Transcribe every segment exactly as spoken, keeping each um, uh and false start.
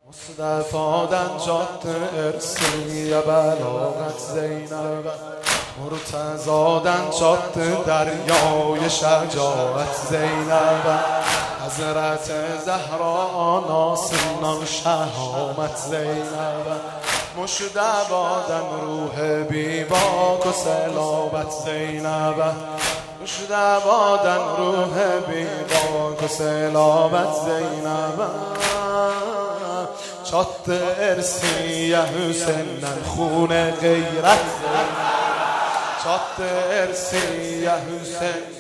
مصطفادن جاده ارسی بلاغت زینب، مرتضادن جاده دریای شجاعت زینب، حضرت زهرا ناسنان شهامت زینب، مشتبادن روح بیباک و سلابت زینب، مشتبادن روح بیباک و سلابت زینب، شات ارسی حسینن خون غیرت زینب، شات ارسی حسین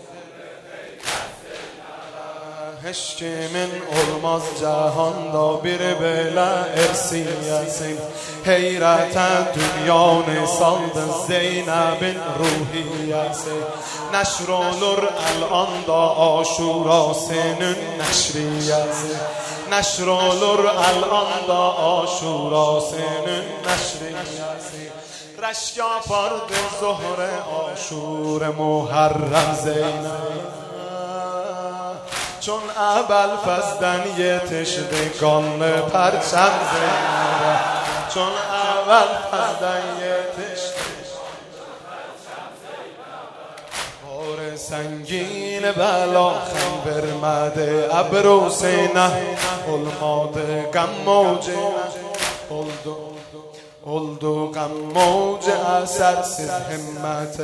هشت من علماز جهان دا بیر بلا ارسی یاسین حیرت دنیا نسال زینب روحی یاسین نشر نور الان دا آشورا سنن نشری یاسین نشر نور الان دا آشورا سنن نشری یاسین رشیا پارد زهر آشور محرم زینب چون اول فزدن یتشدگان پرچم زینب چون اول فزدن یتشدگان پرچم زینب بار سنگین بلا خم برمده ابرو سینه علماده غم موجه اولدو اولدو غم موجه اثر سز همت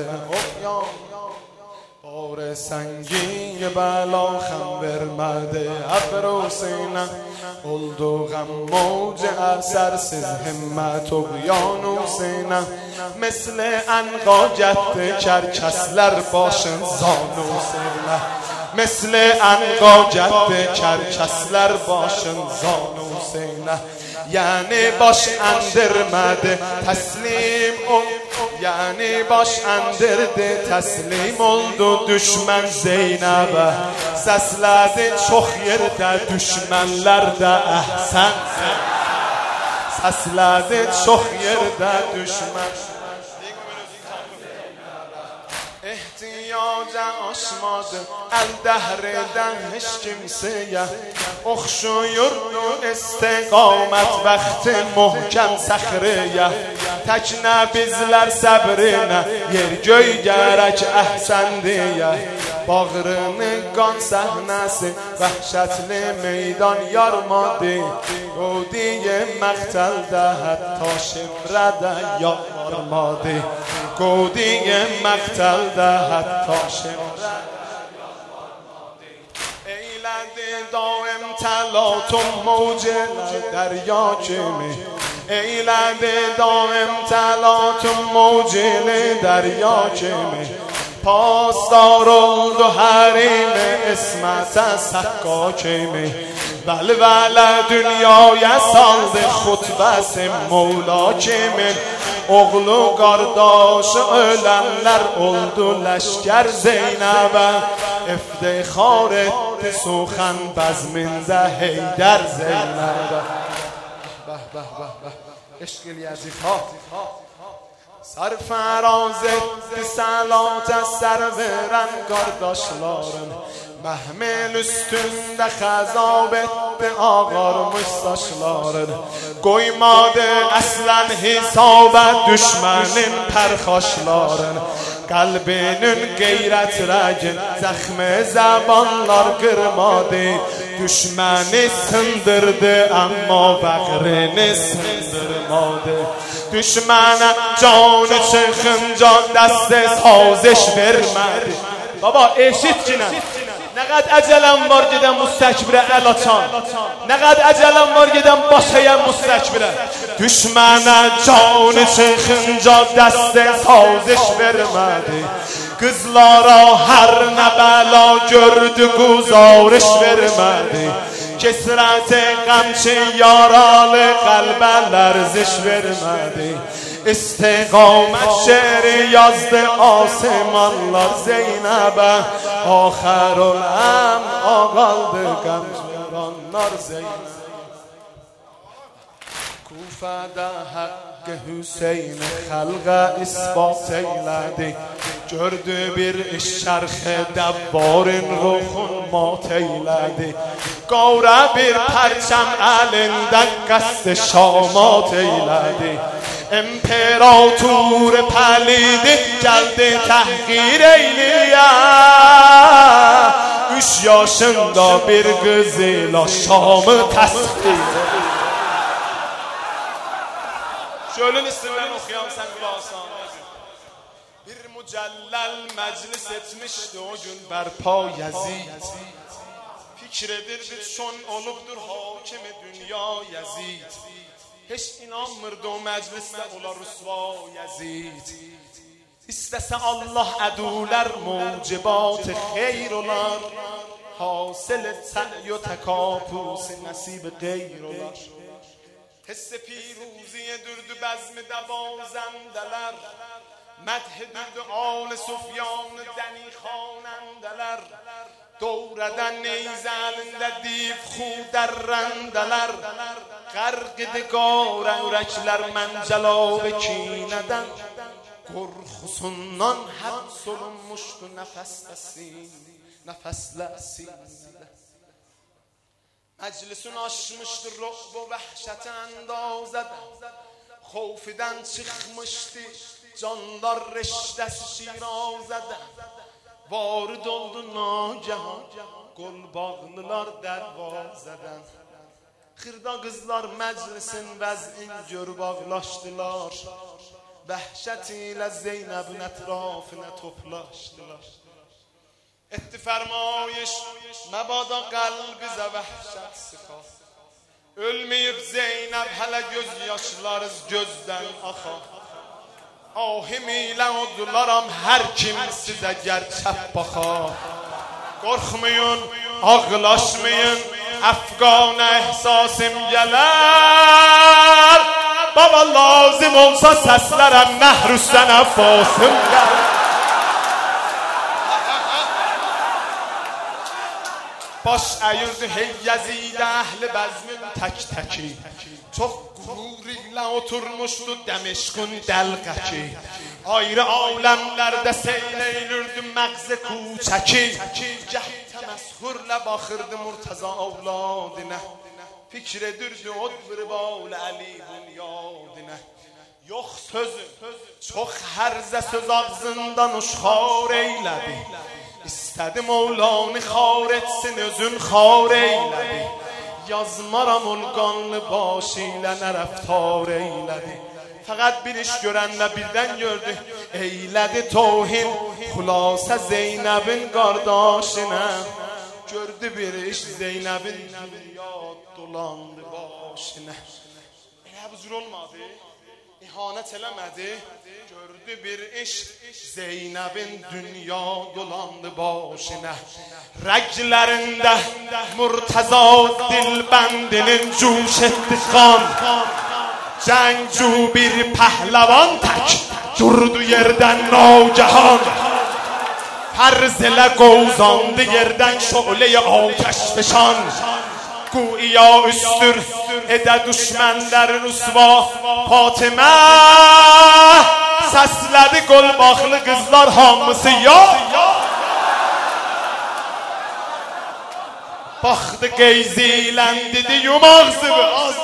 بار سنگین بلا خم برمده ابرو سینه اولدو غم موج اثر سز همت و بیانو سینه مثل انقا جد کرکسلر باشن زانو سینه مثل انقا جد کرکسلر باشن زانو سینه یعنی باش اندرمده تسلیم او یعنی باش اندرده تسلیم oldu düşman Zeynep'e sesledi çok yerde düşmanlar da ahsen sesledi çok yerde düşman ihtiyaca aşmadı el dehreden hiç kimseye okşuyurdu istiqamet vakti muhkem sahreye tekne bizler sabrine yer göy gerek ahsen diye bağrını kan sahnesi vahşetli meydan yarmadı o diye mektelde hatta şimrede yarmadı گودی مقتل ده حتی شمره ایلد دائم تلاطم موج دریا کمی ایلد دائم تلاطم موج دریا کمی پاسدار و حریم اسمت سکا کمی بل بل dünyaya saldı xutbəsi Mevla kimin oğlu qardaşı ölenler oldu leşker Zeynep'e iftihar etti suxan bezminde Heydər Zeynep'e bah bah bah bah eşq eləyəcək ha سرفراز سلات سر verən qardaşların محمل üstünde xəzab etdi ağarmış saçların qoymadı əslan hesaba düşmənin pərxaşların qalbinin qeyrət rəgin zəxmi zəbanlar qırmadı düşməni sındırdı amma bəqrini sındırmadı düşmənə canı çıxınca dəstə saziş vermədi baba eşit ki nə Ne kadar acelem var giden müstekbire el açan Ne kadar acelem var giden başayan müstekbire Düşmene canı çıkınca deste saziş vermedi Kızlara her ne bela gördü guzarış vermedi Kesreti qamçı yaralı kalbe lerziş vermedi İstiqamet şeri yazdı asimanlar Zeynep'e Ahirul em ağaldı qamçıranlar Zeynep'e Kufədə haqqı Hüseyin xalqa isbat eylədi Gördü bir şərxi dəbbarın ruhun mat eylədi گاره بر پرچم علندن قصد شامات ایلدی امپراتور پلید geldi tahkir eyliye Üç yaşında bir kızıyla Şam'ı tasvir Şölün isimlerini okuyalım sen kulağısan Bir mücellel meclis etmişti o gün berpa Yazid Fikredir çon olubdur hakimi dünya Yazid Hiç inanmırdı o mecliste ola rüsva Yazid İstese Allah ədulər mucibat xeyr olar Hasil sə'y و تکاپوس نصیب غیر olar Hisse piruziye dürdü bezmi devazendeler Medh dürdü al Sufyan deni xanendeler Doğreden neyze elinde div xud derrendeler Qarqidi qara ürəklər məncelab kineden Korkusundan həbs olunmuşdu nəfəsləsin, nəfəsləsin Məclisin aşmışdı rü'b و vəhşət əndazədən Xofiden çıxmışdı canlar reşdəsi şirazədən Varid oldu nagahan qol bağlılar dərvazədən Xırda qızlar məclisin vəzin gör bağlaşdılar Vəhşət ilə Zeynəbin ətrafına toplaşdılar Etdi fərmayiş məbada qəlbizə vəhşət sıxa Ölməyib Zeynəb hələ göz yaşlarız gözdən axa Ahim ilə odularam hər kim sizə gerçək baxa Qorxmayın, ağlaşmayın Əfqana ehsasım gələr Baba lazım olsa səslərəm Nəhrüstən əffasım gələr Baş əyirdi hey Yazid əhli bəzmin tək təki Çox qurur ilə oturmuşdu Dəmişqün dəlqəki Ayrı aləmlərdə seyr eylirdi məqzi kuçəki Gəh təməshürlə baxırdı Murtaza avladinə Fikr edirdi od bir bal Əli bunyadinə Yox sözü, çox hərzə söz ağzından uşxar eylədi İstədi Mevlanı xar etsin özün xar eylədi Yazmaram ol qanlı başı ilə nə rəftar eylədi Fəqət bir iş görənlə birdən gördü Eylədi tohin xülasə Zeynəbin qardaşına Gördü bir iş Zeynəbin dünya dolandı başına Elə bu cür olmadı İhanət eləmədi Gördü bir iş Zeynəbin dünya dolandı başına Rəglərində Murtaza dilbəndinin cuş etdi qan Cəngcu bir pəhləvan tək Durdu yerdən nagahan Fərz elə qovzandı yerdən şölə-i atəş fişan Güya üstür edə düşmənlər rüsva Fatimə Səslədi qolbaqlı qızlar hamısı ya Baxdı qeyzilən dedi yum ağzını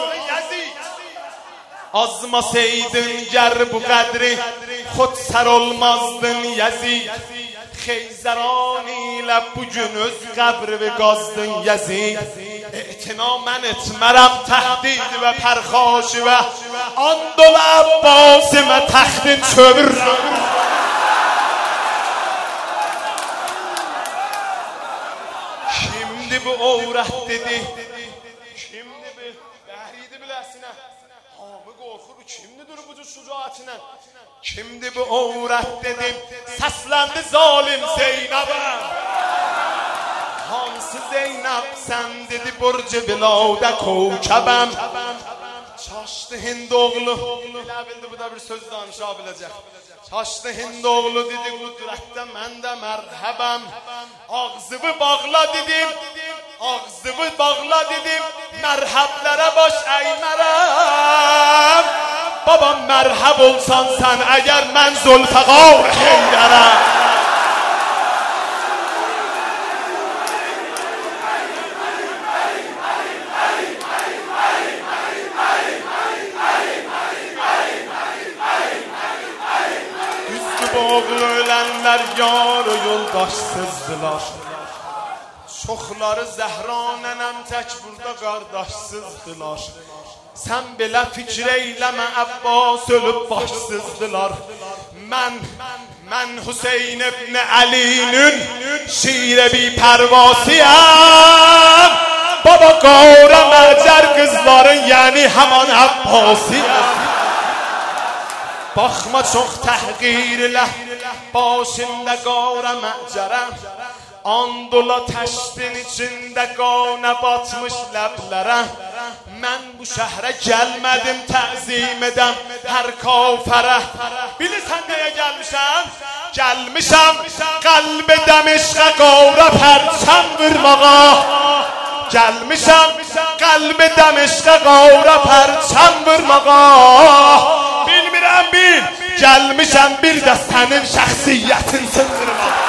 Azmasaydın gər bu qədri Xod sər olmazdın Yazid Xeyzəran ilə bugün öz qəbri qazdın Yazid İtina mən etmərəm təhdid və pərxaşı və Andol Abbasimə təxtin çövür Kimdi bu ovrət dedi Kimdi bu Bəhridi biləsinə Hamı qorxur kimdidir bu cür şücaətinə Kimdi bu ovrət dedim Səsləndi zalim Zeynəbə Hansı Zeynəb sən dedi Burcu biladə kovkəbəm Çaşdı Hindoğlu Bilə bildi bu da bir söz danışa biləcək Çaşdı Hindoğlu dedi qudrətdə mən də mərhəbəm Ağzımı bağla dedim Ağzımı bağla dedim Mərhəblərə baş əymərəm Babam mərhəb olsan sən əgər mən Zülfəqar Heydərəm oğlu ölenler yar o yoldaşsızdılar. Çoxları Zəhra nənəm tək burada qardaşsızdılar. Sən belə fikir eyləmə Abbas ölüb başsızdılar. Mən, mən Hüseyin ibn Ali'nin şiire bir pervasiyəm. Baba qavra məcər qızların yani həman Abbasiyəm. Baxma çox təhqir ilə başında qavra məcərəm. Andola təştin içində qana batmış ləblərə. Mən bu şəhərə gəlmədim təzim edəm hər kafərə. Bilirsən nəyə gəlmişəm? Gəlmişəm qəlbi dəmişqə qavra pərçəm vurmağa. Gəlmişəm qəlbi dəmişqə qavra pərçəm vurmağa. Bilmirəm bil, gəlmişəm bir də sənin şəxsiyyətin sındırmağa.